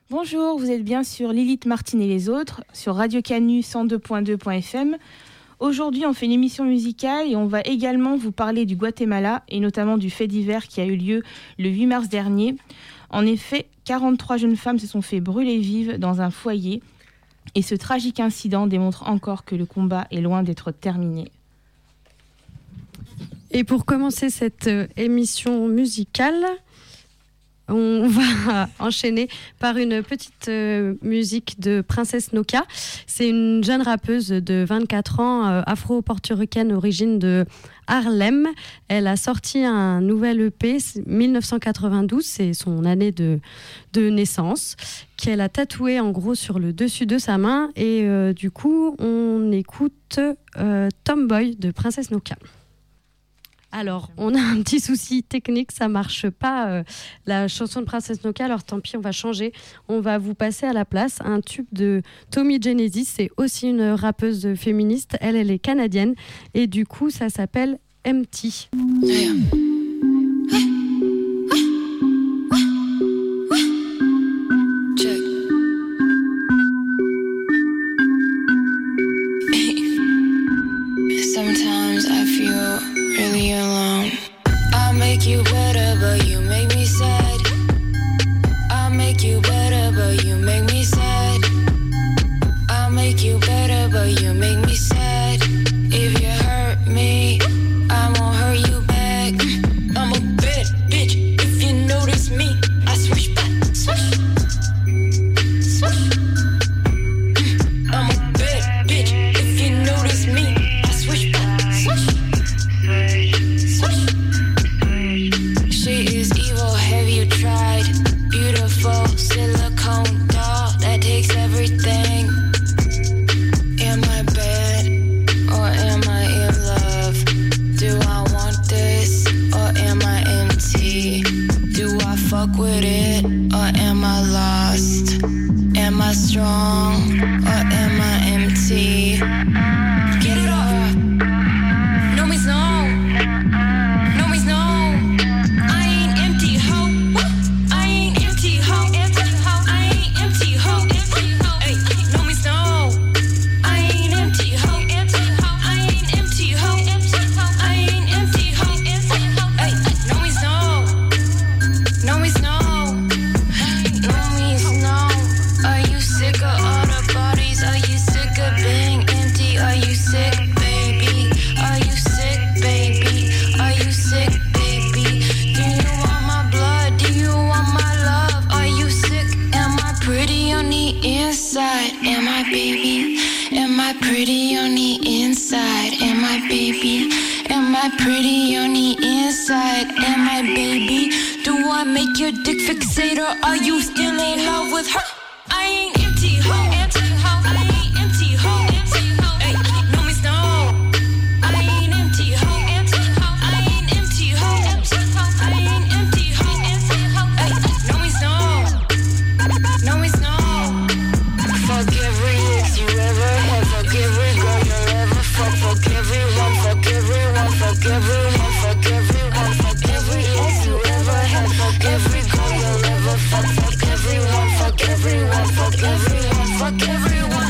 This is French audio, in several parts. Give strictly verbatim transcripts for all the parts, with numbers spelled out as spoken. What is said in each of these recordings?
Bonjour, vous êtes bien sur Lilith Martine et les autres, sur Radio Canu cent deux point deux point F M. Aujourd'hui, on fait une émission musicale et on va également vous parler du Guatemala et notamment du fait divers qui a eu lieu le huit mars dernier. En effet, quarante-trois jeunes femmes se sont fait brûler vives dans un foyer et ce tragique incident démontre encore que le combat est loin d'être terminé. Et pour commencer cette euh, émission musicale, on va enchaîner par une petite euh, musique de Princess Nokia. C'est une jeune rappeuse de vingt-quatre ans, euh, afro-portoricaine, origine de Harlem. Elle a sorti un nouvel E P, dix-neuf cent quatre-vingt-douze, c'est son année de, de naissance, qu'elle a tatoué en gros sur le dessus de sa main. Et euh, du coup, on écoute euh, Tomboy de Princess Nokia. Alors, on a un petit souci technique, ça marche pas euh, la chanson de Princess Nokia, alors tant pis, on va changer. On va vous passer à la place un tube de Tommy Genesis, c'est aussi une rappeuse féministe, elle, elle est canadienne, et du coup, ça s'appelle Empty. Yeah. Sometimes I feel really alone. I make you better, but you make me sad. I make you better, but you make me sad. I make you better, but you make me sad. If you hurt me, I won't hurt you back. I'm a bad bitch. If you notice me, I switch back, switch, switch. I'm a bad bitch. If you notice me, I switch back, switch. She is evil, have you tried? Beautiful silicone doll that takes everything. Am I bad or am I in love? Do I want this or am I empty? Do I fuck with it or am I lost? Am I strong or am I empty? Get it off. No means no. No means no. I ain't empty, ho. I ain't empty, ho. I ain't empty, ho. Hey, no means no. I ain't empty, ho. I ain't empty, ho. I ain't empty, ho. Hey, no means no. No means no. No means no. Are you sick of all the bodies? Are you sick of being empty? Are you sick, baby? Are you sick, baby? Are you sick, baby? Do you want my blood? Do you want my love? Are you sick? Am I pretty on the inside? Am I baby? Am I pretty on the inside? Am I baby? Am I pretty on the inside? Am I baby? Do I make your dick fixate or are you still in love with her? I ain't empty, ho. Empty, ho. I ain't empty, ho. Empty, ho. Hey, no means no. I ain't empty, ho. Empty, ho. I ain't empty, ho. Empty, ho. I ain't empty, ho. Empty, ho. Hey, no means no. No means no. Fuck every ex you ever had. Fuck every girl you'll ever fuck. Fuck everyone. Fuck everyone. Fuck everyone. Fuck everyone. Fuck every ex you ever had. Fuck every girl you'll ever fuck. Fuck everyone. Fuck everyone. Fuck everyone. Fuck everyone.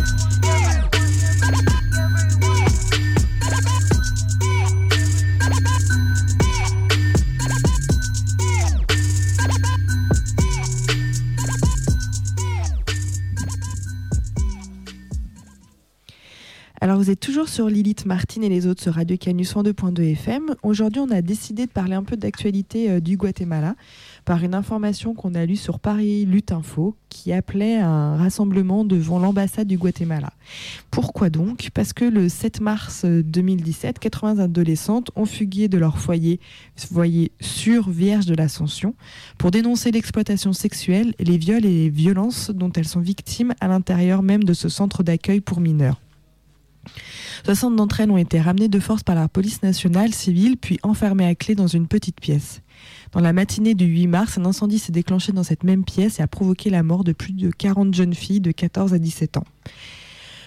Alors vous êtes toujours sur Lilith Martine et les autres sur Radio Canu cent deux point deux F M. Aujourd'hui, on a décidé de parler un peu d'actualité euh, du Guatemala par une information qu'on a lue sur Paris Lutte Info qui appelait à un rassemblement devant l'ambassade du Guatemala. Pourquoi donc ? Parce que le sept mars deux mille dix-sept, quatre-vingts adolescentes ont fugué de leur foyer, foyer sur Vierge de l'Ascension, pour dénoncer l'exploitation sexuelle, les viols et les violences dont elles sont victimes à l'intérieur même de ce centre d'accueil pour mineurs. soixante d'entre elles ont été ramenées de force par la police nationale civile, puis enfermées à clé dans une petite pièce. Dans la matinée du huit mars, un incendie s'est déclenché dans cette même pièce et a provoqué la mort de plus de quarante jeunes filles de quatorze à dix-sept ans.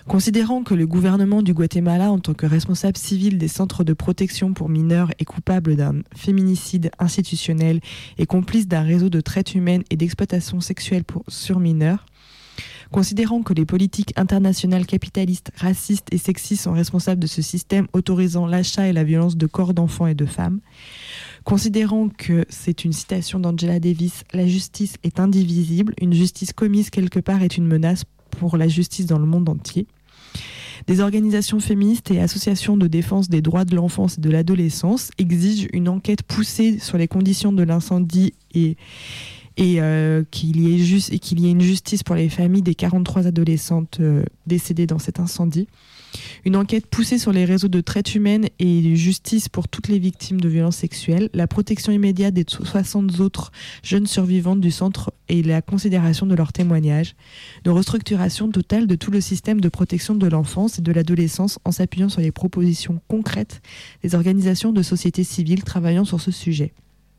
Considérant que le gouvernement du Guatemala, en tant que responsable civil des centres de protection pour mineurs, est coupable d'un féminicide institutionnel et complice d'un réseau de traite humaine et d'exploitation sexuelle pour, sur mineurs, considérant que les politiques internationales capitalistes, racistes et sexistes sont responsables de ce système autorisant l'achat et la violence de corps d'enfants et de femmes, considérant que, c'est une citation d'Angela Davis, la justice est indivisible, une justice commise quelque part est une menace pour la justice dans le monde entier. Des organisations féministes et associations de défense des droits de l'enfance et de l'adolescence exigent une enquête poussée sur les conditions de l'incendie et et euh, qu'il y ait juste, et qu'il y ait une justice pour les familles des quarante-trois adolescentes euh, décédées dans cet incendie. Une enquête poussée sur les réseaux de traite humaine et justice pour toutes les victimes de violences sexuelles, la protection immédiate des soixante autres jeunes survivantes du centre et la considération de leurs témoignages, une restructuration totale de tout le système de protection de l'enfance et de l'adolescence en s'appuyant sur les propositions concrètes des organisations de société civile travaillant sur ce sujet.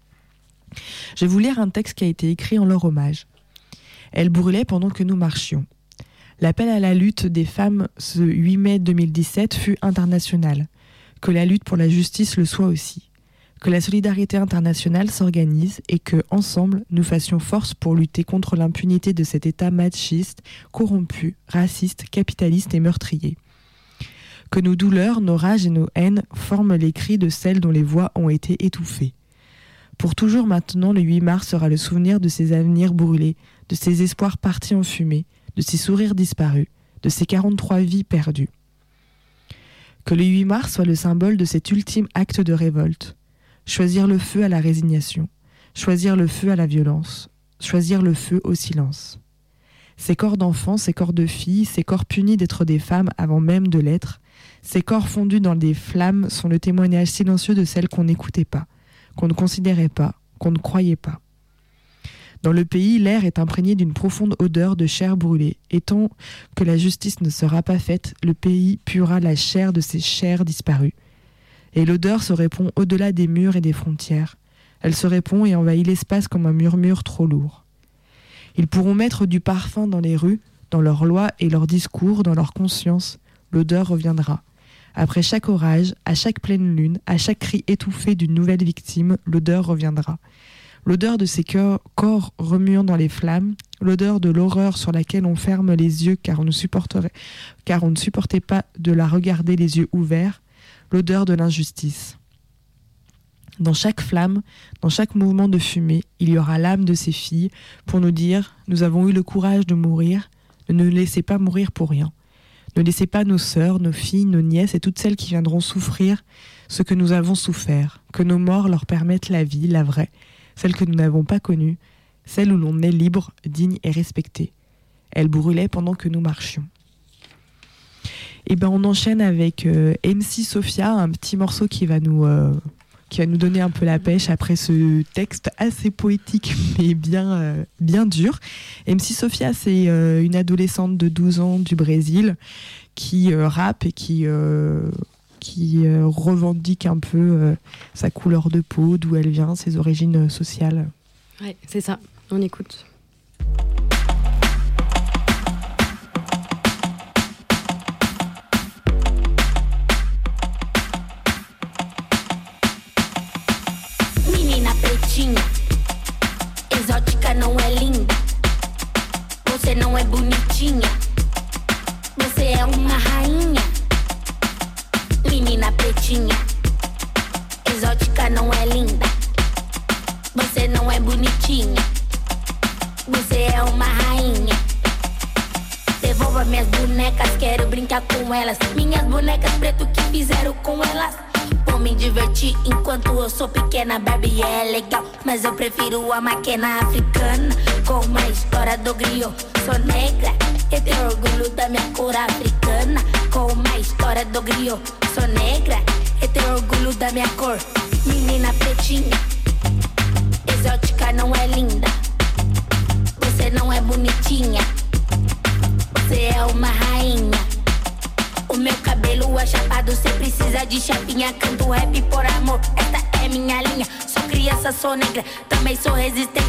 Je vais vous lire un texte qui a été écrit en leur hommage. Elle brûlait pendant que nous marchions. L'appel à la lutte des femmes ce huit mai deux mille dix-sept fut international. Que la lutte pour la justice le soit aussi. Que la solidarité internationale s'organise et que, ensemble, nous fassions force pour lutter contre l'impunité de cet État machiste, corrompu, raciste, capitaliste et meurtrier. Que nos douleurs, nos rages et nos haines forment les cris de celles dont les voix ont été étouffées. Pour toujours maintenant, le huit mars sera le souvenir de ces avenirs brûlés, de ces espoirs partis en fumée, de ces sourires disparus, de ces quarante-trois vies perdues. Que le huit mars soit le symbole de cet ultime acte de révolte. Choisir le feu à la résignation, choisir le feu à la violence, choisir le feu au silence. Ces corps d'enfants, ces corps de filles, ces corps punis d'être des femmes avant même de l'être, ces corps fondus dans des flammes sont le témoignage silencieux de celles qu'on n'écoutait pas, qu'on ne considérait pas, qu'on ne croyait pas. Dans le pays, l'air est imprégné d'une profonde odeur de chair brûlée, et tant que la justice ne sera pas faite, le pays puera la chair de ces chairs disparues. Et l'odeur se répand au-delà des murs et des frontières. Elle se répand et envahit l'espace comme un murmure trop lourd. Ils pourront mettre du parfum dans les rues, dans leurs lois et leurs discours, dans leur conscience. L'odeur reviendra. Après chaque orage, à chaque pleine lune, à chaque cri étouffé d'une nouvelle victime, l'odeur reviendra. L'odeur de ces corps, corps remuant dans les flammes, l'odeur de l'horreur sur laquelle on ferme les yeux car on ne supporterait, car on ne supportait pas de la regarder les yeux ouverts, l'odeur de l'injustice. Dans chaque flamme, dans chaque mouvement de fumée, il y aura l'âme de ces filles pour nous dire « Nous avons eu le courage de mourir, ne nous laissez pas mourir pour rien. Ne laissez pas nos sœurs, nos filles, nos nièces et toutes celles qui viendront souffrir ce que nous avons souffert. Que nos morts leur permettent la vie, la vraie, celle que nous n'avons pas connue, celle où l'on est libre, digne et respecté. Elle brûlait pendant que nous marchions. » Et ben on enchaîne avec euh, M C Sophia, un petit morceau qui va nous euh, qui va nous donner un peu la pêche après ce texte assez poétique mais bien euh, bien dur. M C Sophia, c'est euh, une adolescente de douze ans du Brésil qui euh, rappe et qui euh, qui euh, revendique un peu euh, sa couleur de peau, d'où elle vient, ses origines sociales. Ouais, c'est ça. On écoute. Exótica não é linda, você não é bonitinha, você é uma rainha. Menina pretinha, exótica não é linda, você não é bonitinha, você é uma rainha. Devolva minhas bonecas, quero brincar com elas. Minhas bonecas preto que fizeram com elas. Vou me divertir enquanto eu sou pequena. Barbie é legal, mas eu prefiro a maquena africana. Com uma história do griot. Sou negra e tenho orgulho da minha cor africana. Com uma história do griot. Sou negra e tenho orgulho da minha cor. Menina pretinha, exótica não é linda, você não é bonitinha, você é uma rainha. O meu cabelo é chapado, cê precisa de chapinha. Canto rap por amor, esta é minha linha. Sou criança, sou negra, também sou resistência.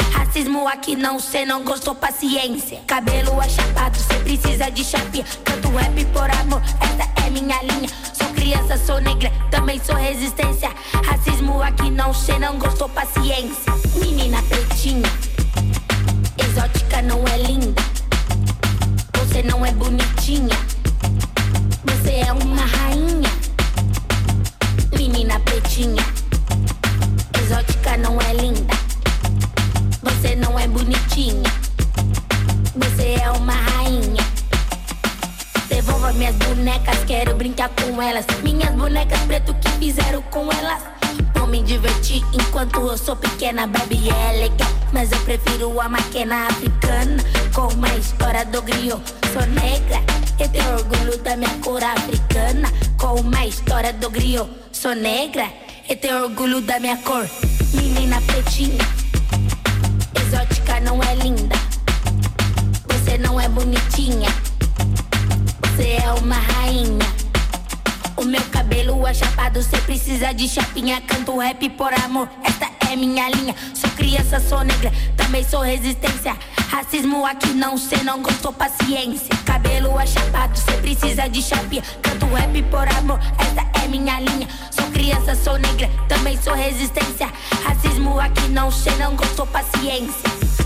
Racismo aqui não, cê não gostou, paciência. Cabelo achatado, cê precisa de chapinha. Canto rap por amor, essa é minha linha. Sou criança, sou negra, também sou resistência. Racismo aqui não, cê não gostou, paciência. Menina pretinha, exótica não é linda. Você não é bonitinha, você é uma rainha. Menina pretinha, exótica não é linda. Você não é bonitinha, você é uma rainha. Devolva minhas bonecas, quero brincar com elas. Minhas bonecas preto que fizeram com elas. Vou me divertir enquanto eu sou pequena. Baby é legal, mas eu prefiro a máquina africana. Com a história do griot, sou negra e tenho orgulho da minha cor africana. Com a história do griot, sou negra e tenho orgulho da minha cor. Menina pretinha, exótica não é linda. Você não é bonitinha, você é uma rainha. O meu cabelo é chapado, cê precisa de chapinha. Canto rap por amor, esta é minha linha. Sou criança, sou negra, também sou resistência. Racismo aqui não, cê não gostou, paciência. Cabelo é chapado, cê precisa de chapinha. Canto rap por amor, esta é minha linha. Sou criança, sou negra, também sou resistência. Racismo aqui não, cê não gostou, paciência.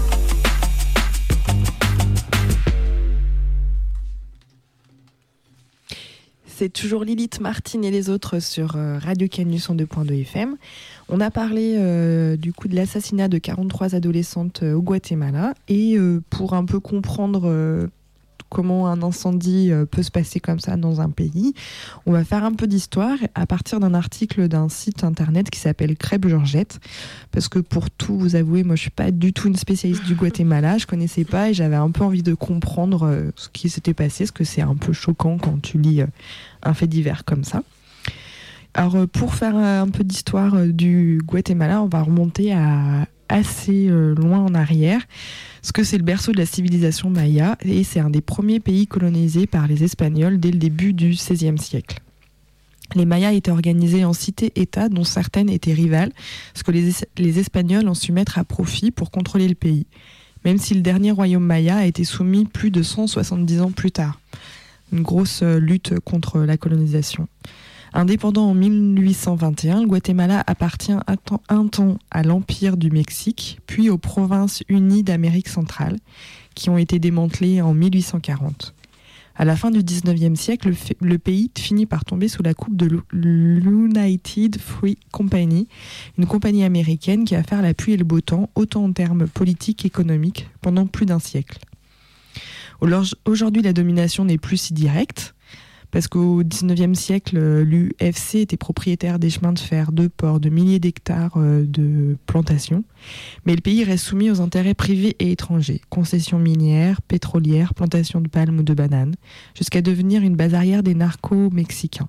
C'est toujours Lilith Martin et les autres sur Radio Canu cent deux point deux F M. On a parlé euh, du coup de l'assassinat de quarante-trois adolescentes euh, au Guatemala. Et euh, pour un peu comprendre euh, comment un incendie euh, peut se passer comme ça dans un pays, on va faire un peu d'histoire à partir d'un article d'un site internet qui s'appelle Crêpe Georgette. Parce que pour tout vous avouer, moi je suis pas du tout une spécialiste du Guatemala, je connaissais pas et j'avais un peu envie de comprendre euh, ce qui s'était passé, parce que c'est un peu choquant quand tu lis euh, un fait divers comme ça. Alors pour faire un peu d'histoire du Guatemala, on va remonter à assez loin en arrière, parce que c'est le berceau de la civilisation maya et c'est un des premiers pays colonisés par les Espagnols dès le début du seizième siècle. Les Mayas étaient organisés en cités-États dont certaines étaient rivales, ce que les, les Espagnols ont su mettre à profit pour contrôler le pays, même si le dernier royaume maya a été soumis plus de cent soixante-dix ans plus tard. Une grosse lutte contre la colonisation. Indépendant en mille huit cent vingt et un, le Guatemala appartient un temps, un temps à l'Empire du Mexique, puis aux Provinces unies d'Amérique centrale, qui ont été démantelées en mille huit cent quarante. À la fin du dix-neuvième siècle, le, f- le pays finit par tomber sous la coupe de l'United Fruit Company, une compagnie américaine qui a fait la pluie et le beau temps, autant en termes politiques qu'économiques, pendant plus d'un siècle. Aujourd'hui, la domination n'est plus si directe, parce qu'au dix-neuvième siècle, l'U F C était propriétaire des chemins de fer, de ports, de milliers d'hectares de plantations. Mais le pays reste soumis aux intérêts privés et étrangers, concessions minières, pétrolières, plantations de palmes ou de bananes, jusqu'à devenir une base arrière des narcos mexicains.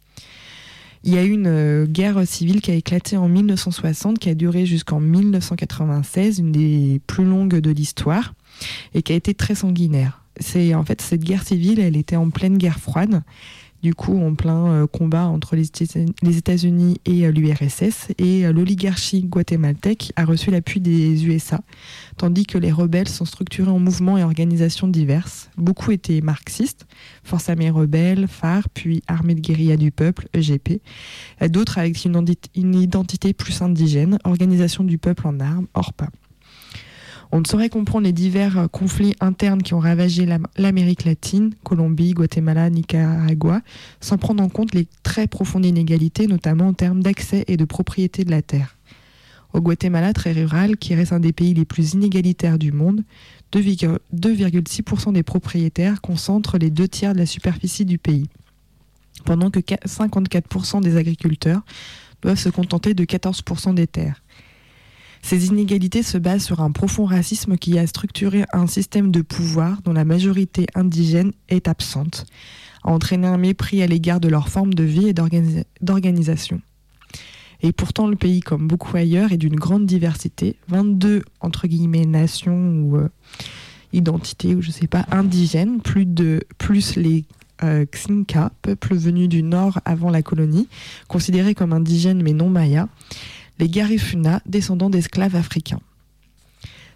Il y a eu une guerre civile qui a éclaté en mille neuf cent soixante, qui a duré jusqu'en mille neuf cent quatre-vingt-seize, une des plus longues de l'histoire, et qui a été très sanguinaire. C'est, en fait, cette guerre civile, elle était en pleine guerre froide, du coup en plein euh, combat entre les, les États-Unis et euh, l'U R S S, et euh, l'oligarchie guatémaltèque a reçu l'appui des U S A, tandis que les rebelles sont structurés en mouvements et organisations diverses. Beaucoup étaient marxistes, Forces armées rebelles, F A R, puis Armée de guérilla du peuple, E G P, d'autres avec une, une identité plus indigène, Organisation du peuple en armes, O R P A. On ne saurait comprendre les divers conflits internes qui ont ravagé l'Amérique latine, Colombie, Guatemala, Nicaragua, sans prendre en compte les très profondes inégalités, notamment en termes d'accès et de propriété de la terre. Au Guatemala, très rural, qui reste un des pays les plus inégalitaires du monde, deux virgule six pour cent des propriétaires concentrent les deux tiers de la superficie du pays, pendant que cinquante-quatre pour cent des agriculteurs doivent se contenter de quatorze pour cent des terres. Ces inégalités se basent sur un profond racisme qui a structuré un système de pouvoir dont la majorité indigène est absente, a entraîné un mépris à l'égard de leur forme de vie et d'organisa- d'organisation. Et pourtant, le pays, comme beaucoup ailleurs, est d'une grande diversité. vingt-deux, entre guillemets, nations ou euh, identités, ou je sais pas, indigènes, plus, de, plus les euh, Xinca, peuple venu du nord avant la colonie, considérés comme indigènes mais non mayas, les Garifuna, descendants d'esclaves africains.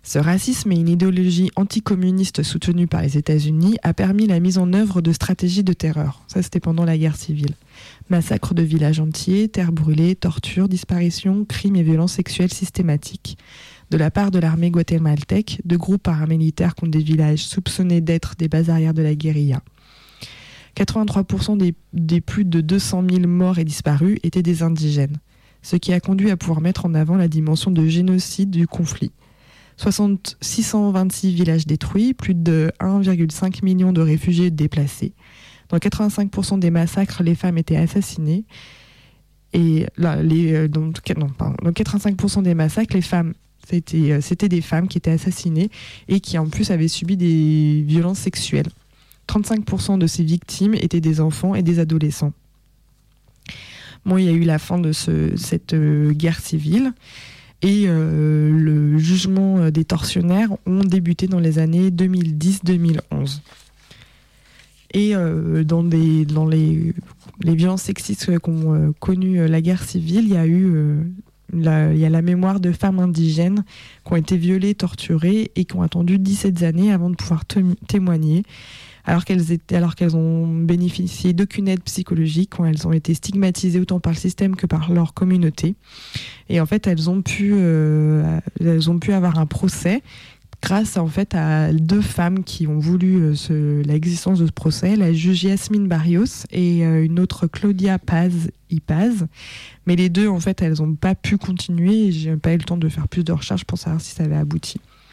Ce racisme et une idéologie anticommuniste soutenue par les États-Unis a permis la mise en œuvre de stratégies de terreur. Ça, c'était pendant la guerre civile. Massacres de villages entiers, terres brûlées, tortures, disparitions, crimes et violences sexuelles systématiques. De la part de l'armée guatémaltèque, de groupes paramilitaires contre des villages soupçonnés d'être des bases arrières de la guérilla. quatre-vingt-trois pour cent des, des plus de deux cent mille morts et disparus étaient des indigènes, ce qui a conduit à pouvoir mettre en avant la dimension de génocide du conflit. six cent vingt-six villages détruits, plus de un virgule cinq million de réfugiés déplacés. Dans quatre-vingt-cinq pour cent des massacres, les femmes étaient assassinées. Et là, les, dans, non, pardon, dans quatre-vingt-cinq pour cent des massacres, les femmes, c'était, c'était des femmes qui étaient assassinées et qui en plus avaient subi des violences sexuelles. trente-cinq pour cent de ces victimes étaient des enfants et des adolescents. Bon, il y a eu la fin de ce, cette euh, guerre civile. Et euh, le jugement des tortionnaires ont débuté dans les années deux mille dix deux mille onze. Et euh, dans, des, dans les, les violences sexistes qu'ont euh, connu la guerre civile, il y a eu euh, la, il y a la mémoire de femmes indigènes qui ont été violées, torturées et qui ont attendu dix-sept années avant de pouvoir te- témoigner. Alors qu'elles, étaient, alors qu'elles ont bénéficié d'aucune aide psychologique, quand elles ont été stigmatisées autant par le système que par leur communauté. Et en fait, elles ont pu, euh, elles ont pu avoir un procès grâce en fait à deux femmes qui ont voulu euh, ce, l'existence de ce procès, la juge Yasmine Barrios et euh, une autre Claudia Paz Ipaz. Mais les deux, en fait, elles n'ont pas pu continuer et j'ai pas eu le temps de faire plus de recherches pour savoir si ça avait abouti.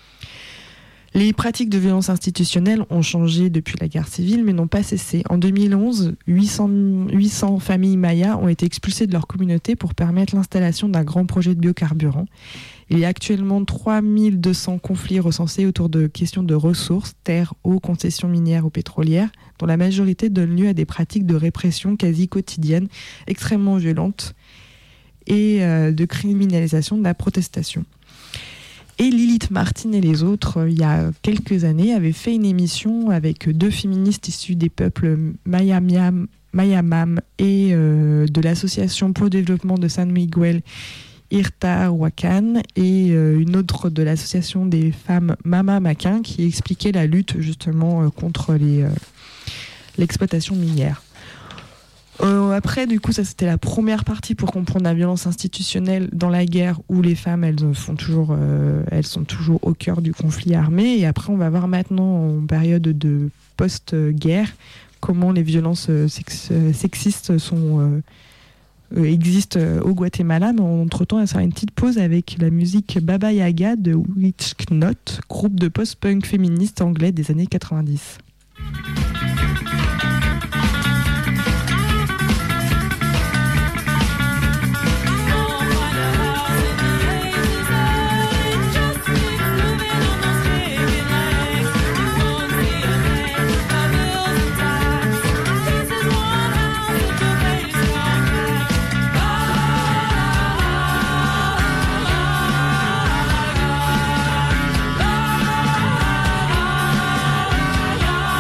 Les pratiques de violence institutionnelle ont changé depuis la guerre civile, mais n'ont pas cessé. En deux mille onze, huit cents familles mayas ont été expulsées de leur communauté pour permettre l'installation d'un grand projet de biocarburant. Il y a actuellement trois mille deux cents conflits recensés autour de questions de ressources, terres, eau, concessions minières ou pétrolières, dont la majorité donne lieu à des pratiques de répression quasi quotidiennes, extrêmement violentes, et euh, de criminalisation de la protestation. Et Lilith Martin et les autres, il y a quelques années, avaient fait une émission avec deux féministes issues des peuples Mayamiam, Mayamam et euh, de l'association pour le développement de San Miguel, Irtahuacan, et euh, une autre de l'association des femmes Mama Maquin, qui expliquait la lutte justement euh, contre les, euh, l'exploitation minière. Euh, après, du coup, ça c'était la première partie pour comprendre la violence institutionnelle dans la guerre où les femmes, elles font toujours, euh, elles sont toujours au cœur du conflit armé. Et après, on va voir maintenant, en période de post-guerre, comment les violences sex- sexistes sont, euh, euh, existent au Guatemala. Mais entre-temps, on va faire une petite pause avec la musique Baba Yaga de Witchknot, groupe de post-punk féministe anglais des années quatre-vingt-dix. Bye.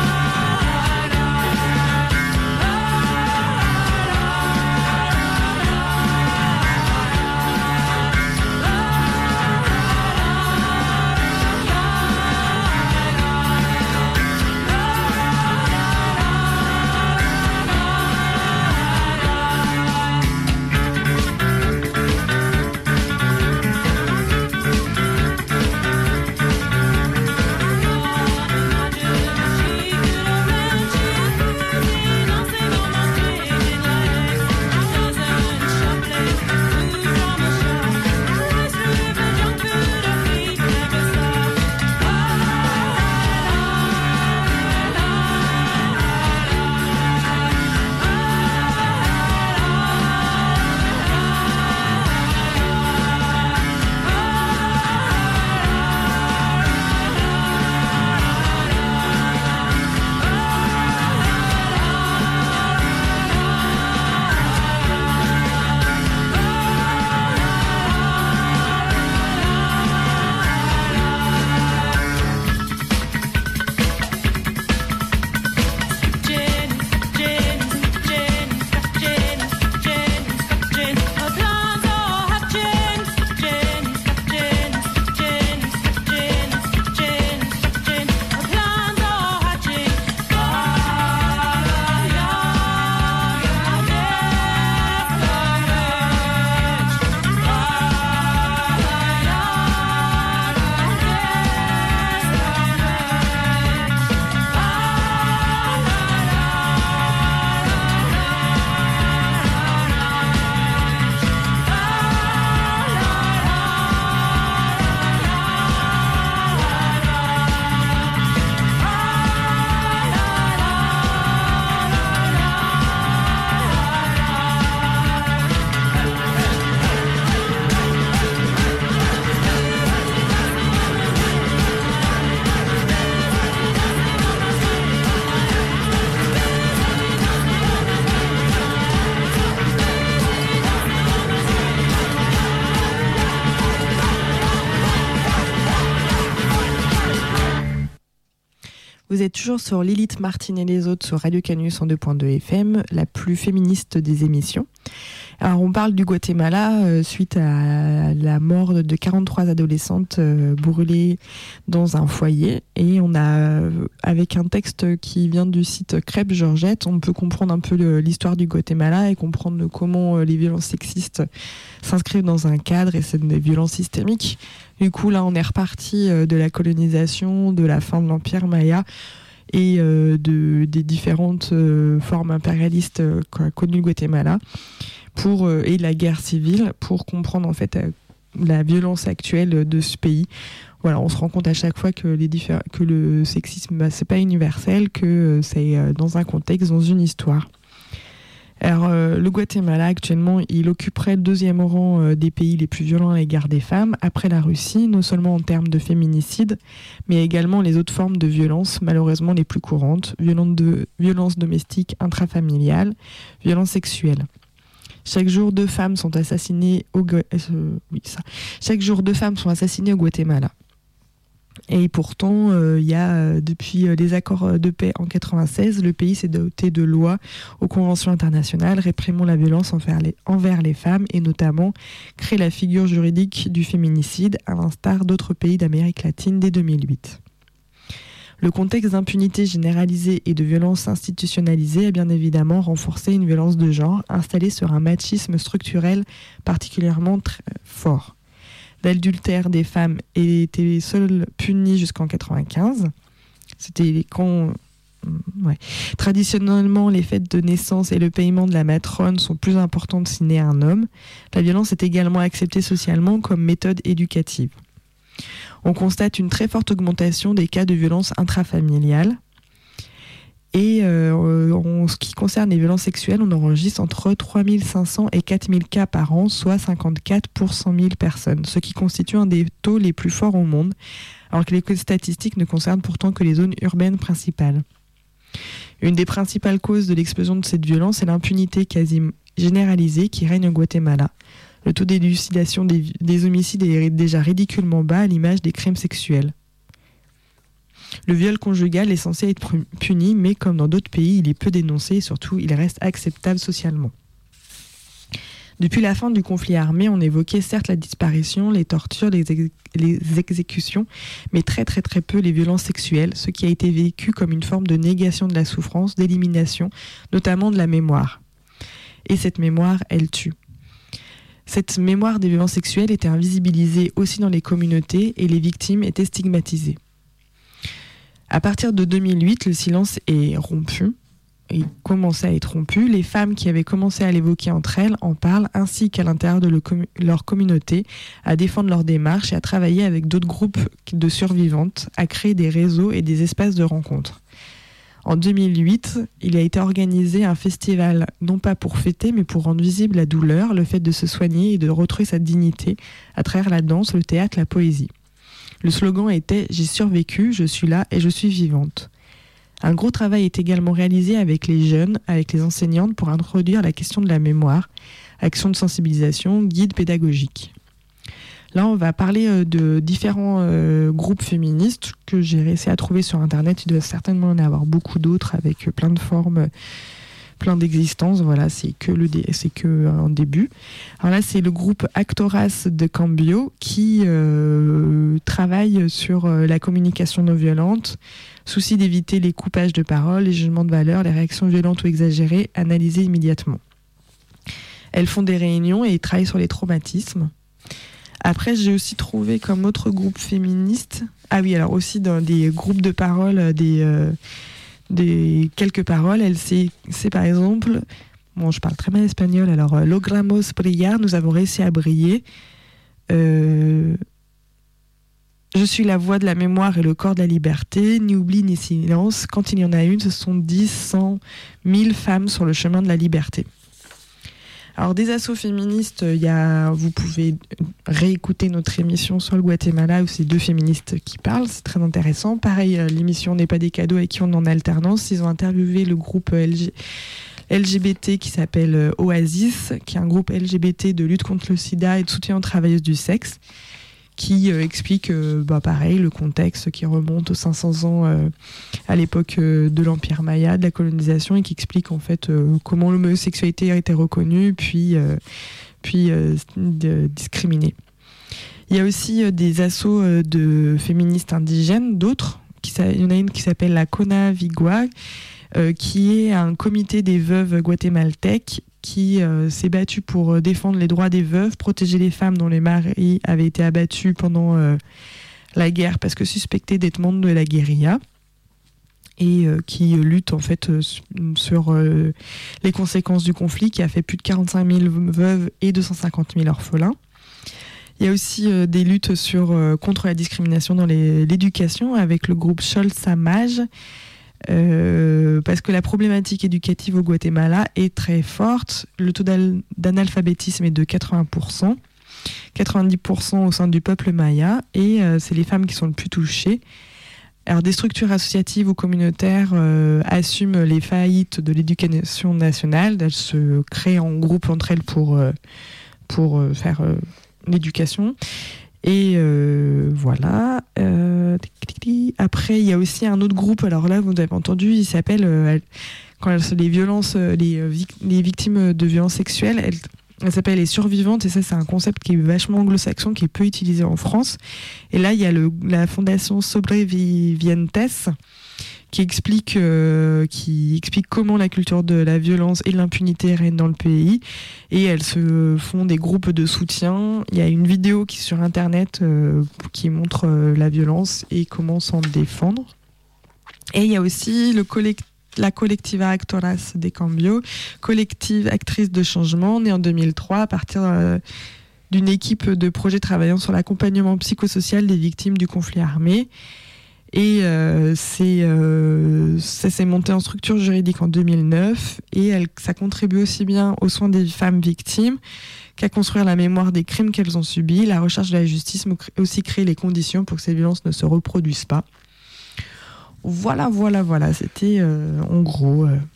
Vous êtes toujours sur Lilith Martine et les autres sur Radio Canu cent deux point deux F M, la plus féministe des émissions. Alors on parle du Guatemala euh, suite à la mort de quarante-trois adolescentes euh, brûlées dans un foyer. Et on a, euh, avec un texte qui vient du site Crêpe Georgette, on peut comprendre un peu le, l'histoire du Guatemala et comprendre comment euh, les violences sexistes s'inscrivent dans un cadre et c'est des violences systémiques. Du coup, là, on est reparti euh, de la colonisation, de la fin de l'Empire Maya et euh, de, des différentes euh, formes impérialistes euh, qu'a connues le Guatemala pour, euh, et la guerre civile pour comprendre en fait euh, la violence actuelle de ce pays. Voilà, on se rend compte à chaque fois que, les diffé- que le sexisme, bah, c'est pas universel, que euh, c'est euh, dans un contexte, dans une histoire. Alors, euh, le Guatemala, actuellement, il occuperait le deuxième rang euh, des pays les plus violents à l'égard des femmes, après la Russie, non seulement en termes de féminicide, mais également les autres formes de violence, malheureusement les plus courantes, violence, de, violence domestique intrafamiliale, violence sexuelle. Chaque jour, deux femmes sont assassinées au, euh, oui, ça. Chaque jour, deux femmes sont assassinées au Guatemala. Et pourtant, il euh, y a, euh, depuis euh, les accords de paix en quatre-vingt-seize, le pays s'est doté de lois aux conventions internationales réprimant la violence envers les, envers les femmes et notamment créé la figure juridique du féminicide, à l'instar d'autres pays d'Amérique latine dès deux mille huit. Le contexte d'impunité généralisée et de violence institutionnalisée a bien évidemment renforcé une violence de genre installée sur un machisme structurel particulièrement très fort. L'adultère des femmes était seul puni jusqu'en quatre-vingt-quinze. C'était quand... Ouais. Traditionnellement, les fêtes de naissance et le paiement de la matrone sont plus importantes si né un homme. La violence est également acceptée socialement comme méthode éducative. On constate une très forte augmentation des cas de violence intrafamiliale. Et euh, en ce qui concerne les violences sexuelles, on enregistre entre trois mille cinq cents et quatre mille cas par an, soit cinquante-quatre pour cent mille personnes, ce qui constitue un des taux les plus forts au monde, alors que les statistiques ne concernent pourtant que les zones urbaines principales. Une des principales causes de l'explosion de cette violence est l'impunité quasi généralisée qui règne au Guatemala. Le taux d'élucidation des, des homicides est déjà ridiculement bas à l'image des crimes sexuels. Le viol conjugal est censé être puni, mais comme dans d'autres pays, il est peu dénoncé et surtout, il reste acceptable socialement. Depuis la fin du conflit armé, on évoquait certes la disparition, les tortures, les, ex- les exécutions, mais très très très peu les violences sexuelles, ce qui a été vécu comme une forme de négation de la souffrance, d'élimination, notamment de la mémoire. Et cette mémoire, elle tue. Cette mémoire des violences sexuelles était invisibilisée aussi dans les communautés et les victimes étaient stigmatisées. À partir de deux mille huit, le silence est rompu, il commençait à être rompu. Les femmes qui avaient commencé à l'évoquer entre elles en parlent, ainsi qu'à l'intérieur de le com- leur communauté, à défendre leur démarche et à travailler avec d'autres groupes de survivantes, à créer des réseaux et des espaces de rencontres. En deux mille huit, il a été organisé un festival, non pas pour fêter, mais pour rendre visible la douleur, le fait de se soigner et de retrouver sa dignité à travers la danse, le théâtre, la poésie. Le slogan était « J'ai survécu, je suis là et je suis vivante ». Un gros travail est également réalisé avec les jeunes, avec les enseignantes pour introduire la question de la mémoire, action de sensibilisation, guide pédagogique. Là, on va parler de différents euh, groupes féministes que j'ai réussi à trouver sur Internet. Il doit certainement en avoir beaucoup d'autres avec plein de formes, plein d'existences. Voilà, c'est que le dé- c'est que un début. Alors là, c'est le groupe Actoras de Cambio qui euh, travaille sur euh, la communication non violente, souci d'éviter les coupages de parole, les jugements de valeur, les réactions violentes ou exagérées, analysées immédiatement. Elles font des réunions et travaillent sur les traumatismes. Après, j'ai aussi trouvé comme autre groupe féministe, ah oui, alors aussi dans des groupes de parole, des, euh, des quelques paroles, elle c'est, c'est par exemple, bon, je parle très mal espagnol, alors euh, logramos brillar, nous avons réussi à briller. Euh, je suis la voix de la mémoire et le corps de la liberté, ni oubli ni silence. Quand il y en a une, ce sont dix, cent, mille femmes sur le chemin de la liberté. Alors des assos féministes, il y a, vous pouvez réécouter notre émission sur le Guatemala où c'est deux féministes qui parlent, c'est très intéressant. Pareil, l'émission N'est pas des cadeaux avec qui on est en alternance. Ils ont interviewé le groupe L G, L G B T qui s'appelle Oasis, qui est un groupe L G B T de lutte contre le sida et de soutien aux travailleuses du sexe, qui euh, explique, euh, bah, pareil, le contexte qui remonte aux cinq cents ans euh, à l'époque euh, de l'Empire Maya, de la colonisation, et qui explique en fait euh, comment l'homosexualité a été reconnue, puis, euh, puis euh, de, discriminée. Il y a aussi euh, des assauts euh, de féministes indigènes, d'autres. Qui, il y en a une qui s'appelle la Kona Vigua, euh, qui est un comité des veuves guatémaltèques qui euh, s'est battu pour défendre les droits des veuves, protéger les femmes dont les maris avaient été abattus pendant euh, la guerre parce que suspectés d'être membres de la guérilla, et euh, qui lutte en fait euh, sur euh, les conséquences du conflit qui a fait plus de quarante-cinq mille veuves et deux cent cinquante mille orphelins. Il y a aussi euh, des luttes sur, euh, contre la discrimination dans les, l'éducation avec le groupe Chol Samaj, Euh, parce que la problématique éducative au Guatemala est très forte. Le taux d'analphabétisme est de quatre-vingts pour cent, quatre-vingt-dix pour cent au sein du peuple maya, et euh, c'est les femmes qui sont le plus touchées. Alors, des structures associatives ou communautaires euh, assument les faillites de l'éducation nationale. Elles se créent en groupe entre elles pour, euh, pour euh, faire euh, l'éducation. Et euh, voilà. Euh, après, il y a aussi un autre groupe. Alors là, vous avez entendu, il s'appelle euh, quand les violences, les, les victimes de violences sexuelles. Elle, elle s'appelle les survivantes. Et ça, c'est un concept qui est vachement anglo-saxon, qui est peu utilisé en France. Et là, il y a le, la fondation Sobrevivientes, qui explique, euh, qui explique comment la culture de la violence et de l'impunité règne dans le pays. Et elles se font des groupes de soutien. Il y a une vidéo qui est sur Internet euh, qui montre euh, la violence et comment s'en défendre. Et il y a aussi le collect- la Colectiva Actoras de Cambio, collective actrice de changement, née en deux mille trois à partir euh, d'une équipe de projets travaillant sur l'accompagnement psychosocial des victimes du conflit armé. Et euh, c'est, euh, ça s'est monté en structure juridique en deux mille neuf, et elle, ça contribue aussi bien aux soins des femmes victimes qu'à construire la mémoire des crimes qu'elles ont subis. La recherche de la justice aussi crée les conditions pour que ces violences ne se reproduisent pas. Voilà, voilà, voilà. C'était euh, en gros... Euh...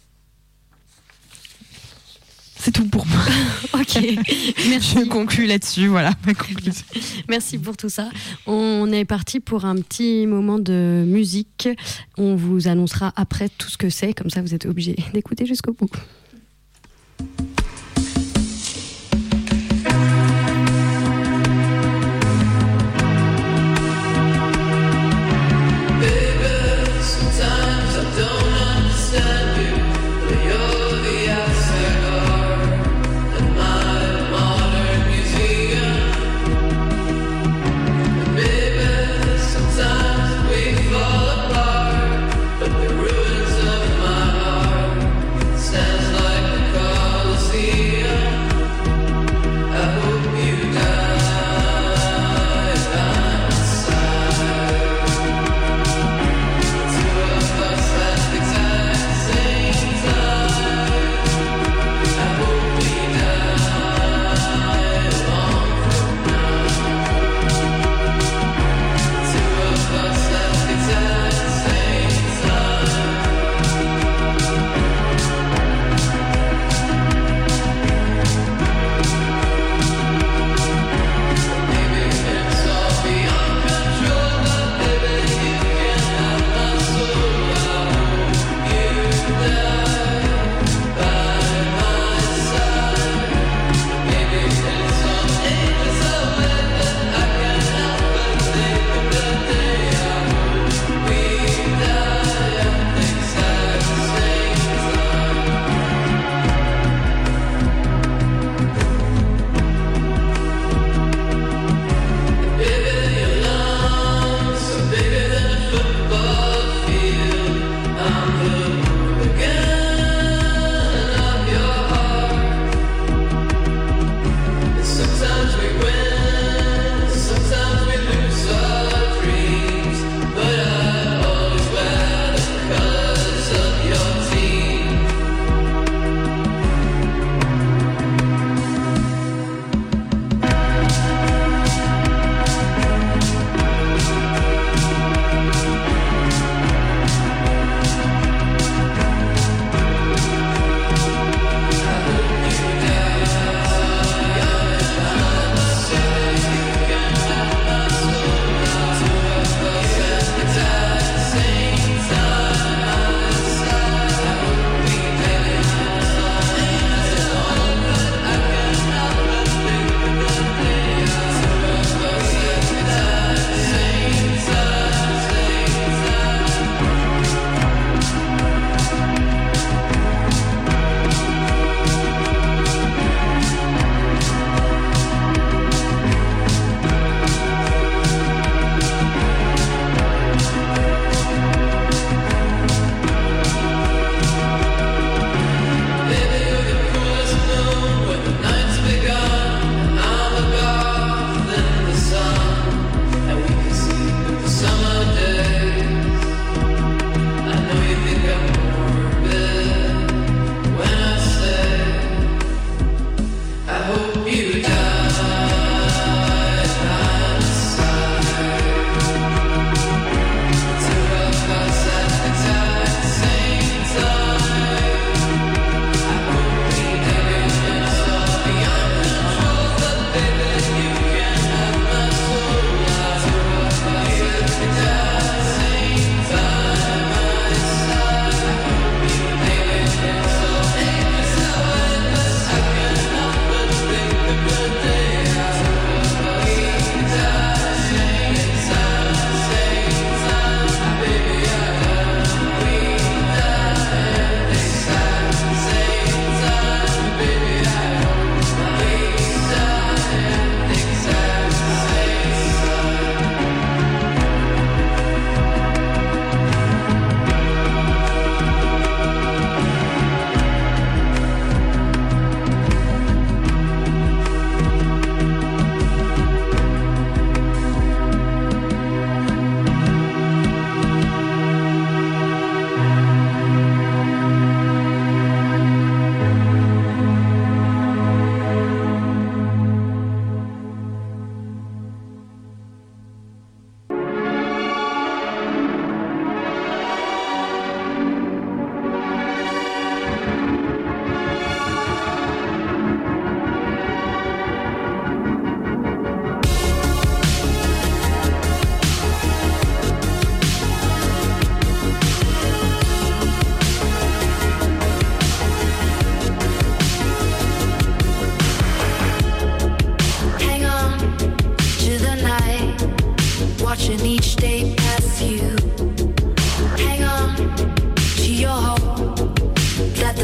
C'est tout pour moi. Ok, merci. Je conclue là-dessus, voilà ma conclusion. Merci pour tout ça. On est parti pour un petit moment de musique. On vous annoncera après tout ce que c'est, comme ça vous êtes obligés d'écouter jusqu'au bout. Stands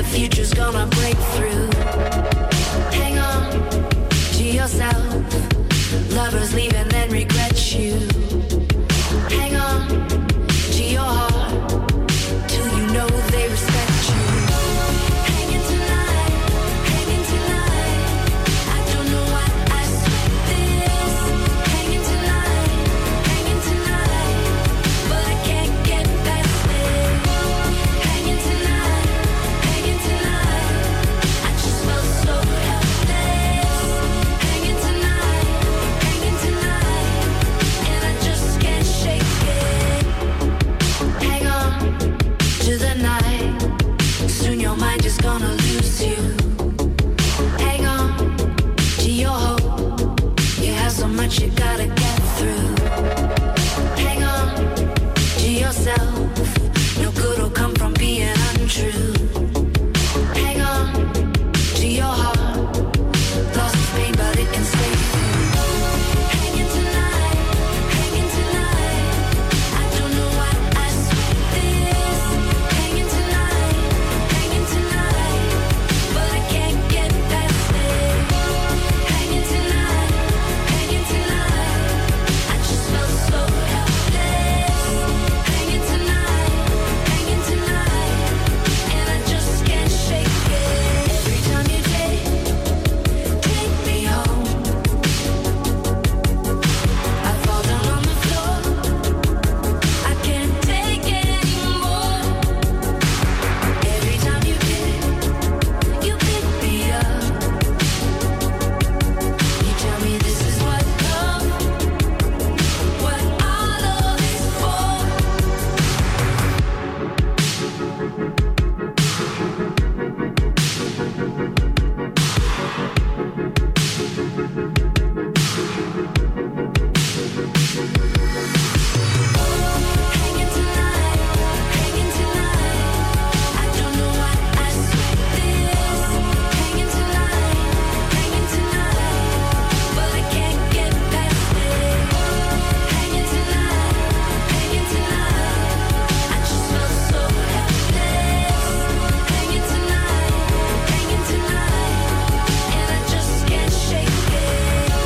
future's gonna break through. Hang on to yourself. Lovers leave and then regret you. Hang on to your heart till you know they respect you. Hanging tonight, hanging tonight. I don't know why I sweat this. Hanging tonight, hanging tonight, but I can't get past it. Hanging tonight, hanging tonight. I just felt so helpless. Hanging tonight, hanging tonight, and I just can't shake it. Hang on to the night. Soon your mind is gonna lose you. Hang on to your hope. You have so much you gotta get through. Hang on to yourself. No good will come from being untrue. Hang on to your heart. Lost is pain, but it can save you. Hanging tonight, hanging tonight. I don't know why I sweat this. Hanging tonight, hanging tonight, but I can't get past it. Hanging tonight, hanging tonight. I just felt so helpless. Hanging tonight, hanging tonight, and I just can't shake it. Every time you take, take me home, I fall down on the floor. I can't take it anymore. Every time you pick, you pick me up. You tell me this is what love, what our love is for. Hanging tonight, hanging tonight. I don't know why I sweat this. Hanging tonight, hanging tonight, but I can't get past it. Hanging tonight, hanging tonight. I just felt so helpless. Hanging tonight, hanging tonight, and I just can't shake it.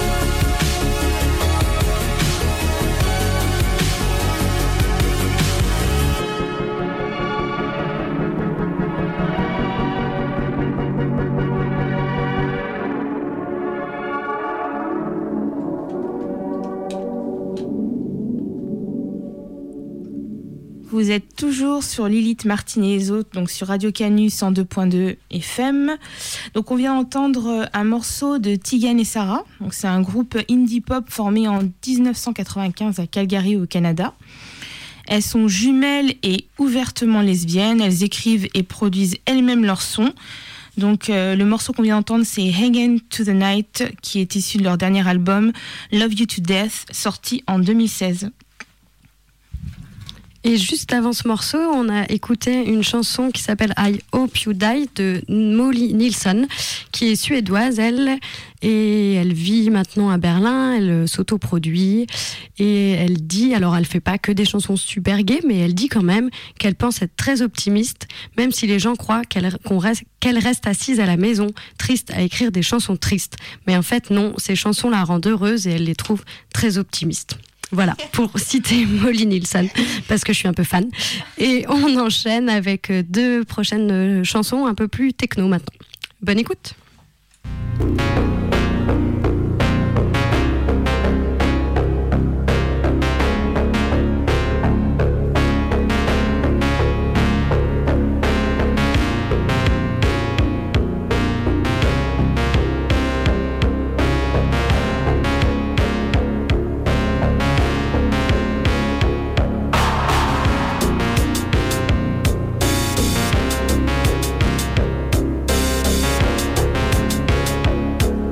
Vous êtes toujours sur Lilith Martin et les autres, donc sur Radio Canu cent deux point deux F M. Donc on vient d'entendre un morceau de Tigan et Sarah. Donc c'est un groupe indie pop formé en dix-neuf cent quatre-vingt-quinze à Calgary au Canada. Elles sont jumelles et ouvertement lesbiennes. Elles écrivent et produisent elles-mêmes leurs sons. Donc euh, le morceau qu'on vient d'entendre, c'est Hangin' to the Night, qui est issu de leur dernier album Love You to Death, sorti en deux mille seize. Et juste avant ce morceau, on a écouté une chanson qui s'appelle I Hope You Die de Molly Nilsson, qui est suédoise, elle, et elle vit maintenant à Berlin, elle s'autoproduit, et elle dit, alors elle fait pas que des chansons super gays, mais elle dit quand même qu'elle pense être très optimiste, même si les gens croient qu'elle, qu'on reste, qu'elle reste assise à la maison, triste, à écrire des chansons tristes. Mais en fait, non, ces chansons la rendent heureuse et elle les trouve très optimistes. Voilà, pour citer Molly Nilsson, parce que je suis un peu fan. Et on enchaîne avec deux prochaines chansons un peu plus techno maintenant. Bonne écoute. Hanging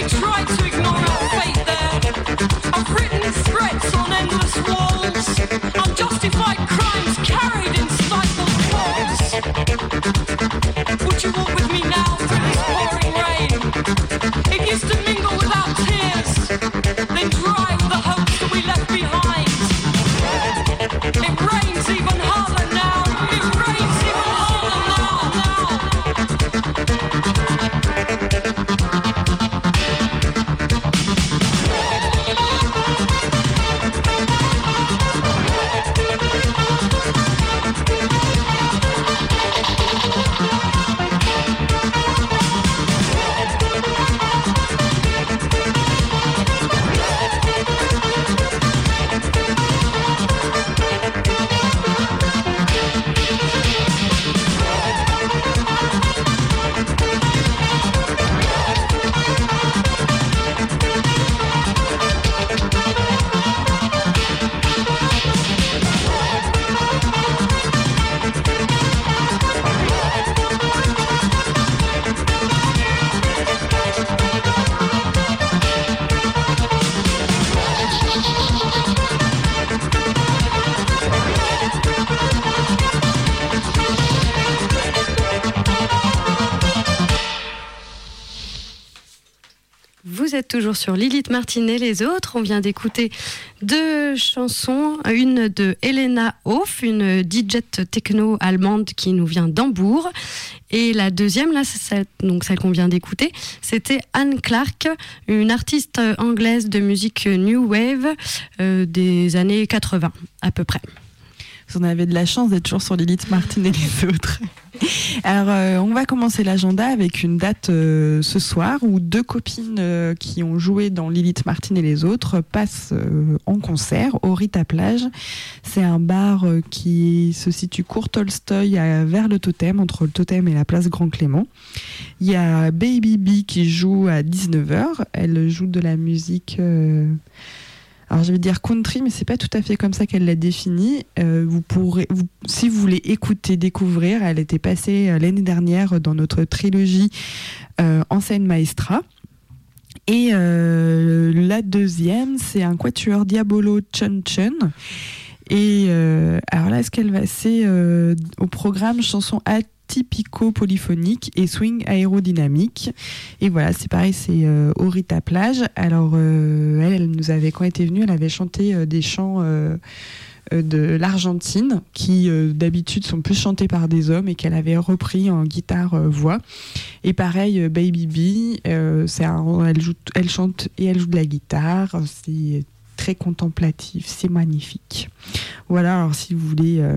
Vous êtes toujours sur Lilith Martin et les autres. On vient d'écouter deux chansons, une de Helena Hoff, une D J techno allemande qui nous vient d'Hambourg, et la deuxième, là, c'est donc celle qu'on vient d'écouter, c'était Anne Clark, une artiste anglaise de musique new wave euh, des années quatre-vingts à peu près. On avait de la chance d'être toujours sur Lilith Martin et les autres. Alors, euh, on va commencer l'agenda avec une date euh, ce soir où deux copines euh, qui ont joué dans Lilith Martin et les autres passent euh, en concert au Rita Plage. C'est un bar euh, qui se situe cours Tolstoï à, vers le Totem, entre le Totem et la place Grand Clément. Il y a Baby B qui joue à dix-neuf heures. Elle joue de la musique... Euh, Alors je vais dire country, mais c'est pas tout à fait comme ça qu'elle l'a défini. Euh, vous pourrez, vous, si vous voulez écouter, découvrir, elle était passée euh, l'année dernière dans notre trilogie euh, Enseigne Maestra. Et euh, la deuxième, c'est un quatuor Diabolo Chun Chun. Et euh, alors là, ce qu'elle va, c'est euh, au programme chanson atypico-polyphonique et swing aérodynamique. Et voilà, c'est pareil, c'est euh, au Rita Plage. Alors, euh, elle, elle nous avait, quand elle était venue, elle avait chanté euh, des chants euh, euh, de l'Argentine qui, euh, d'habitude, sont plus chantés par des hommes et qu'elle avait repris en guitare-voix. Euh, et pareil, euh, Baby B, euh, c'est un, elle, joue, elle chante et elle joue de la guitare. C'est très contemplatif, c'est magnifique. Voilà, alors si vous voulez... Euh,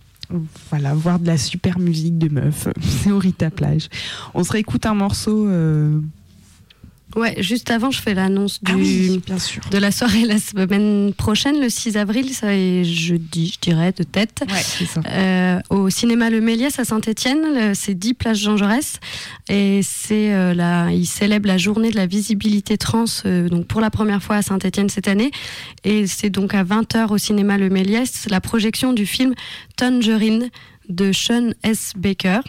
Voilà, voir de la super musique de meuf, c'est au Rita Plage. On se réécoute un morceau. Euh... Ouais, juste avant, je fais l'annonce du, ah oui, bien sûr. de la soirée la semaine prochaine, le six avril, ça est jeudi, je dirais, de tête. Ouais, c'est ça. Euh, au cinéma Le Méliès à Saint-Étienne, c'est dix place Jean Jaurès. Et c'est, euh, la, il célèbre la journée de la visibilité trans, euh, donc pour la première fois à Saint-Étienne cette année. Et c'est donc à vingt heures au cinéma Le Méliès, la projection du film Tangerine de Sean S. Baker.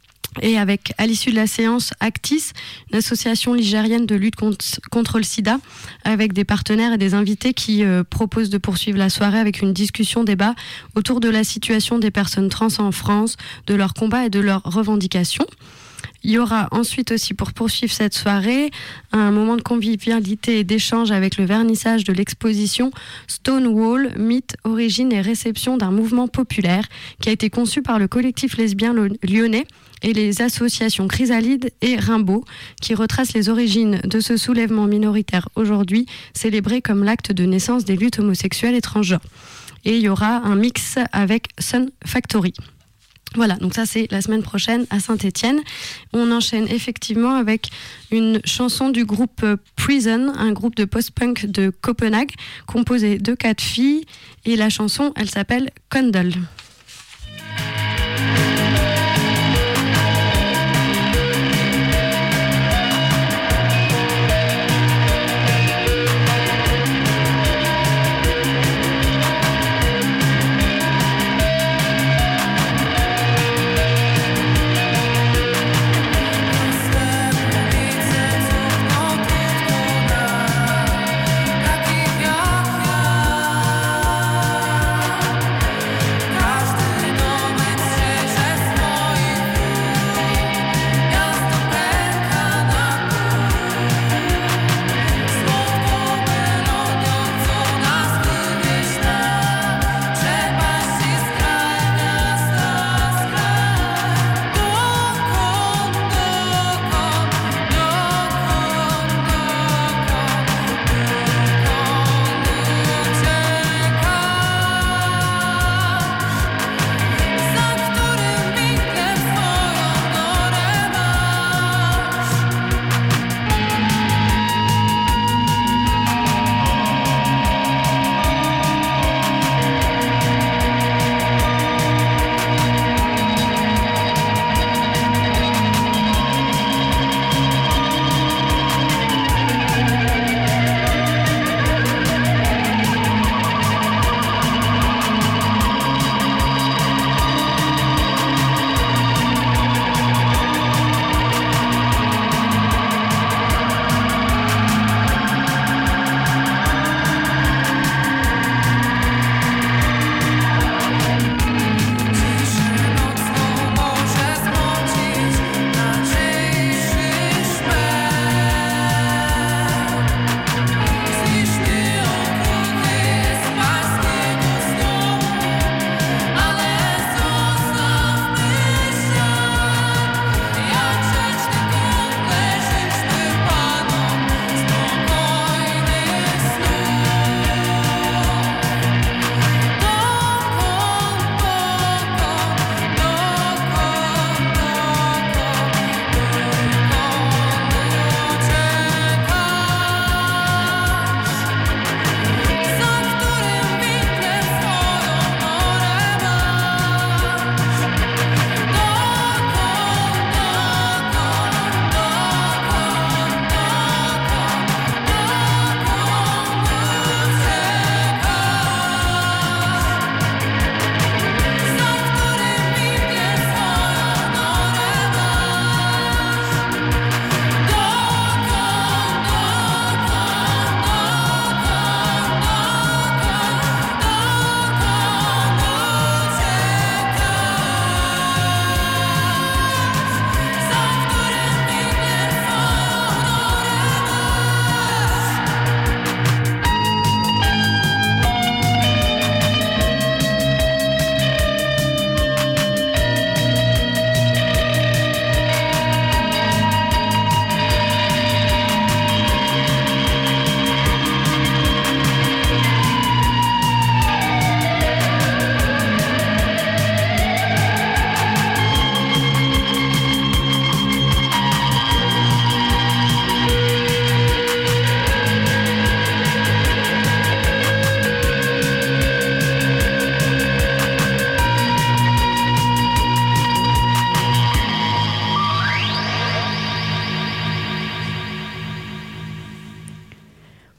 Et avec, à l'issue de la séance, Actis, une association ligérienne de lutte contre, contre le sida, avec des partenaires et des invités qui euh, proposent de poursuivre la soirée avec une discussion-débat autour de la situation des personnes trans en France, de leurs combats et de leurs revendications. Il y aura ensuite aussi, pour poursuivre cette soirée, un moment de convivialité et d'échange avec le vernissage de l'exposition Stonewall, mythe, origine et réception d'un mouvement populaire qui a été conçu par le collectif lesbien lyonnais et les associations Chrysalide et Rimbaud, qui retracent les origines de ce soulèvement minoritaire aujourd'hui, célébré comme l'acte de naissance des luttes homosexuelles et transgenres. Et il y aura un mix avec Sun Factory. Voilà, donc ça c'est la semaine prochaine à Saint-Étienne. On enchaîne effectivement avec une chanson du groupe Prison, un groupe de post-punk de Copenhague, composé de quatre filles, et la chanson, elle s'appelle Condol. Step into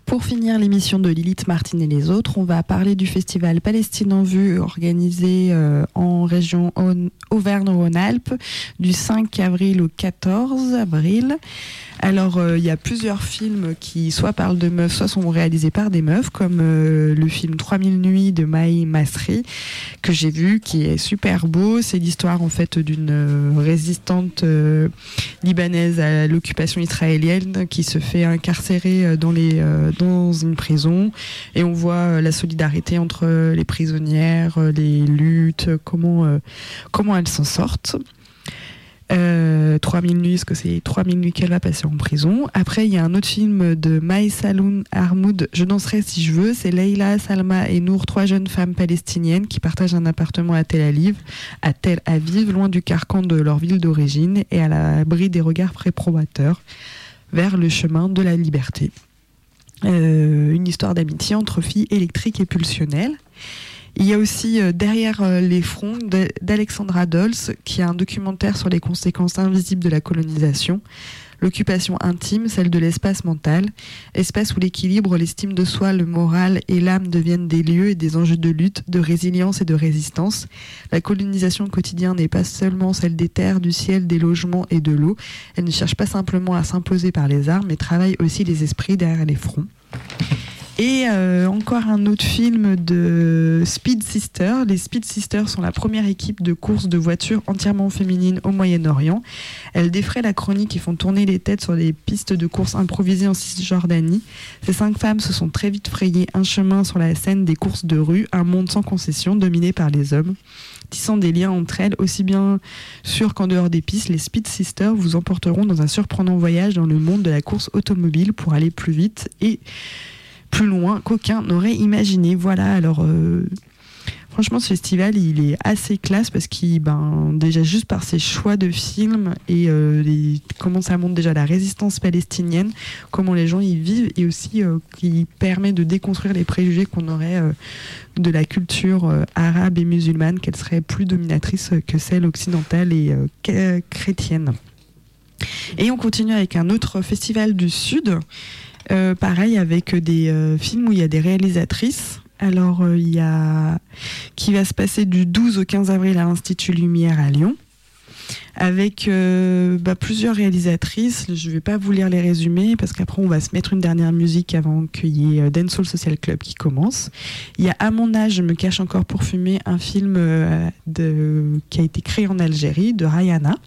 Pour finir l'émission de Lilith Martin et les autres, on va parler du festival Palestine en vue organisé euh, en région Auvergne-Rhône-Alpes du cinq avril au quatorze avril. Alors, il euh, y a plusieurs films qui soit parlent de meufs, soit sont réalisés par des meufs, comme euh, le film trois mille nuits de Maï Masri, que j'ai vu, qui est super beau. C'est l'histoire, en fait, d'une euh, résistante euh, libanaise à l'occupation israélienne qui se fait incarcérer dans, les, euh, dans une prison. Et on voit euh, la solidarité entre euh, les prisonnières, euh, les luttes, comment, euh, comment elles s'en sortent. Euh, trois mille nuits, parce que c'est trois mille nuits qu'elle va passer en prison. Après, il y a un autre film de Maï Saloun Armoud, Je danserai si je veux. C'est Leila, Salma et Nour, trois jeunes femmes palestiniennes qui partagent un appartement à Tel Aviv, à Tel Aviv, loin du carcan de leur ville d'origine et à l'abri des regards réprobateurs vers le chemin de la liberté. Euh, une histoire d'amitié entre filles électriques et pulsionnelles. Il y a aussi euh, Derrière euh, les fronts d'Alexandra Dolz, qui a un documentaire sur les conséquences invisibles de la colonisation, l'occupation intime, celle de l'espace mental, espace où l'équilibre, l'estime de soi, le moral et l'âme deviennent des lieux et des enjeux de lutte, de résilience et de résistance. La colonisation quotidienne n'est pas seulement celle des terres, du ciel, des logements et de l'eau. Elle ne cherche pas simplement à s'imposer par les armes, mais travaille aussi les esprits derrière les fronts. Et euh, encore un autre film de Speed Sisters. Les Speed Sisters sont la première équipe de course de voitures entièrement féminine au Moyen-Orient. Elles défraient la chronique et font tourner les têtes sur des pistes de course improvisées en Cisjordanie. Ces cinq femmes se sont très vite frayées un chemin sur la scène des courses de rue, un monde sans concession dominé par les hommes. Tissant des liens entre elles, aussi bien sûr qu'en dehors des pistes, les Speed Sisters vous emporteront dans un surprenant voyage dans le monde de la course automobile pour aller plus vite et plus loin qu'aucun n'aurait imaginé. Voilà, alors euh, franchement ce festival il est assez classe parce qu'il, ben, déjà juste par ses choix de films et euh, les, comment ça montre déjà la résistance palestinienne, comment les gens y vivent et aussi euh, qui permet de déconstruire les préjugés qu'on aurait euh, de la culture euh, arabe et musulmane, qu'elle serait plus dominatrice que celle occidentale et euh, chrétienne. Et on continue avec un autre festival du Sud. Euh, pareil avec des euh, films où il y a des réalisatrices. Alors euh, il y a qui va se passer du douze au quinze avril à l'Institut Lumière à Lyon, avec euh, bah, plusieurs réalisatrices. Je ne vais pas vous lire les résumés parce qu'après on va se mettre une dernière musique avant qu'il y ait euh, Dancehall Social Club qui commence. Il y a À mon âge, je me cache encore pour fumer, un film euh, de, qui a été créé en Algérie de Rayana.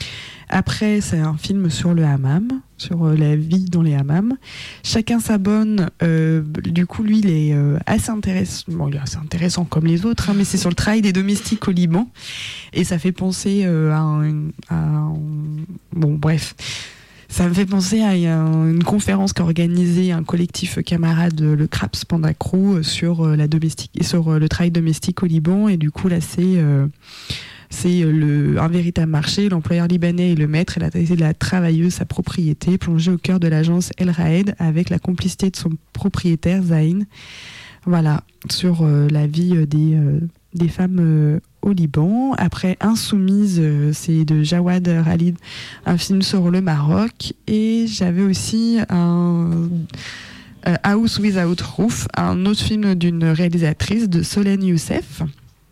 Après, c'est un film sur le hammam, sur euh, la vie dans les hammams. Chacun s'abonne. Euh, du coup, lui, il est euh, assez intéressant. Bon, il est assez intéressant comme les autres, hein, mais c'est sur le travail des domestiques au Liban. Et ça fait penser euh, à, un, à un... Bon, bref. Ça me fait penser à une conférence qu'a organisée un collectif camarade, le Craps Panda Crew, sur, la domestique, sur le travail domestique au Liban. Et du coup, là, c'est... Euh, C'est le, un véritable marché, l'employeur libanais est le maître et la, la travailleuse sa propriété, plongée au cœur de l'agence El Raed avec la complicité de son propriétaire Zayn. Voilà, sur euh, la vie euh, des, euh, des femmes euh, au Liban. Après, Insoumise, euh, c'est de Jawad Khalid, un film sur le Maroc. Et j'avais aussi un... Euh, House Without Roof, un autre film d'une réalisatrice de Solène Youssef,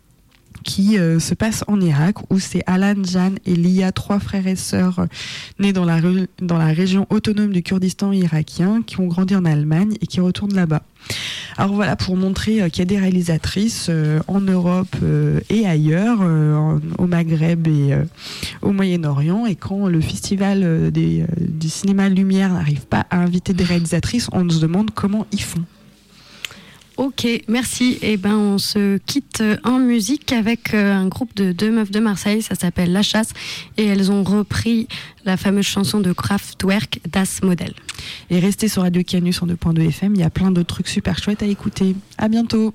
qui euh, se passe en Irak, où c'est Alan, Jan et Lia, trois frères et sœurs euh, nés dans la, dans la région autonome du Kurdistan irakien, qui ont grandi en Allemagne et qui retournent là-bas. Alors voilà, pour montrer euh, qu'il y a des réalisatrices euh, en Europe euh, et ailleurs, euh, en, au Maghreb et euh, au Moyen-Orient, et quand le festival euh, des, euh, du cinéma Lumière n'arrive pas à inviter des réalisatrices, on se demande comment ils font. Ok, merci. Et ben, on se quitte en musique avec un groupe de deux meufs de Marseille, ça s'appelle La Chasse, et elles ont repris la fameuse chanson de Kraftwerk, Das Modell. Et restez sur Radio Canu cent deux point deux F M, il y a plein d'autres trucs super chouettes à écouter. À bientôt.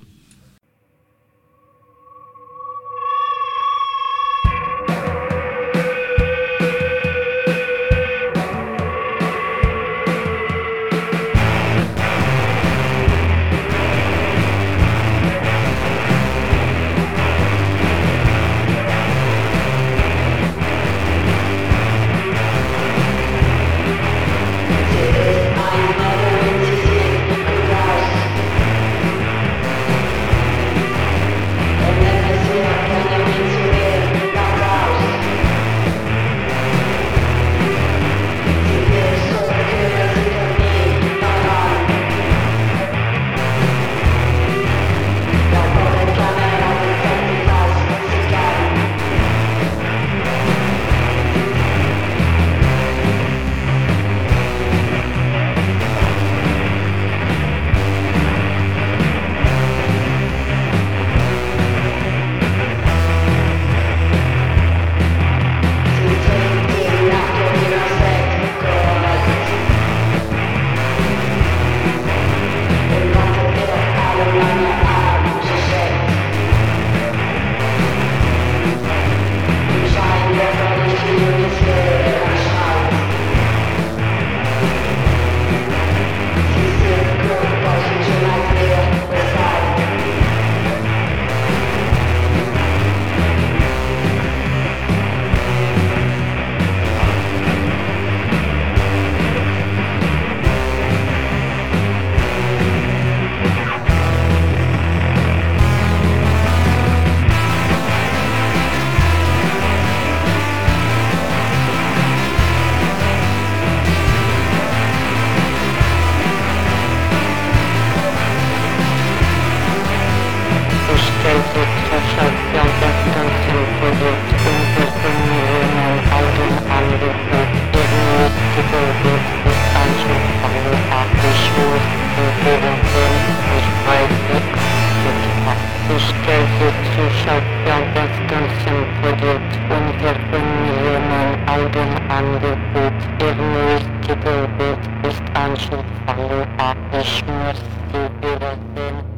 Augenangebot, irrnötige Welt ist ein Schnittverlierer, ich muss sie überwinden.